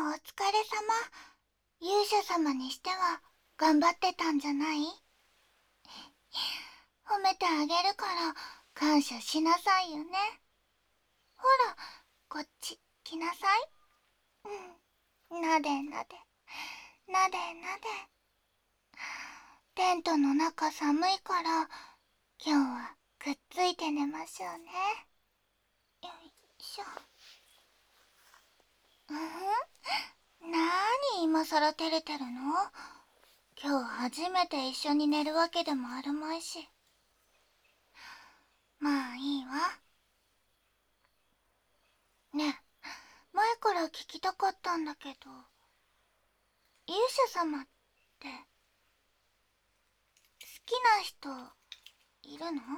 お疲れ様。勇者様にしては頑張ってたんじゃない？褒めてあげるから感謝しなさいよね。ほら、こっち来なさい。なでなで、なでなで。テントの中寒いから今日はくっついて寝ましょうね。よいしょ。なーに今さら照れてるの？今日初めて一緒に寝るわけでもあるまいし。まあいいわ。ねえ、前から聞きたかったんだけど、勇者様って好きな人いるの？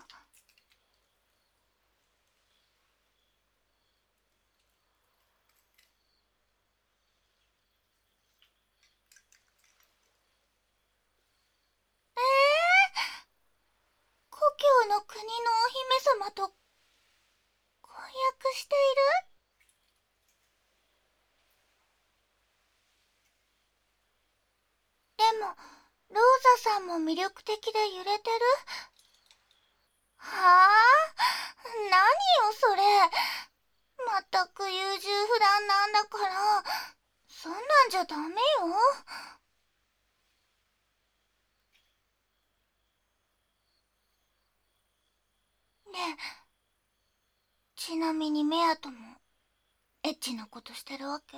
故郷の国のお姫様と婚約している？でも、ローザさんも魅力的で揺れてる？はあ？何よそれ。まったく優柔不断なんだから、そんなんじゃダメよ。ねえ、ちなみにメアともエッチなことしてるわけ？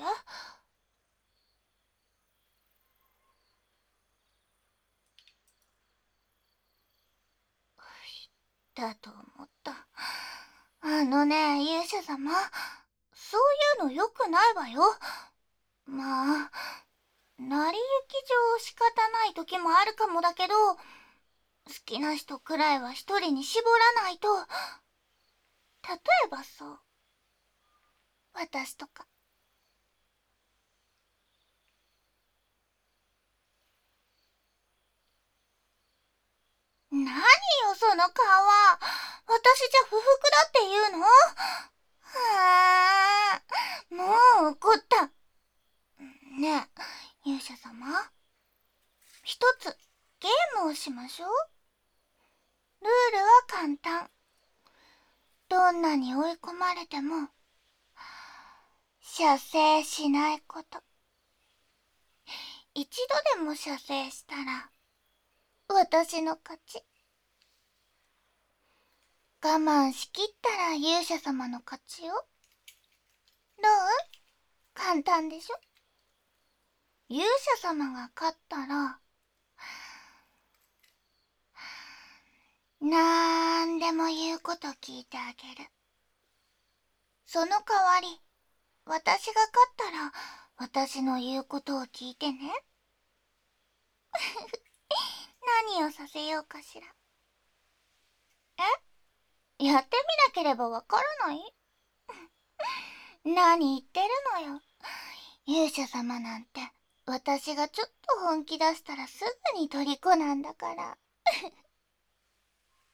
だと思った。あのね、勇者様、そういうの良くないわよ。まあ、成り行き上仕方ない時もあるかもだけど、好きな人くらいは一人に絞らないと。例えばさ、私とか。何よその顔は。私じゃ不服だって言うの？はあ、もう怒った。ねえ、勇者様、一つゲームをしましょう。ルールは簡単。どんなに追い込まれても射精しないこと。一度でも射精したら私の勝ち。我慢しきったら勇者様の勝ちよ。どう？簡単でしょ？勇者様が勝ったらなんでも言うこと聞いてあげる。その代わり、私が勝ったら私の言うことを聞いてね。何をさせようかしら。やってみなければわからない？何言ってるのよ。勇者様なんて私がちょっと本気出したらすぐに虜なんだから。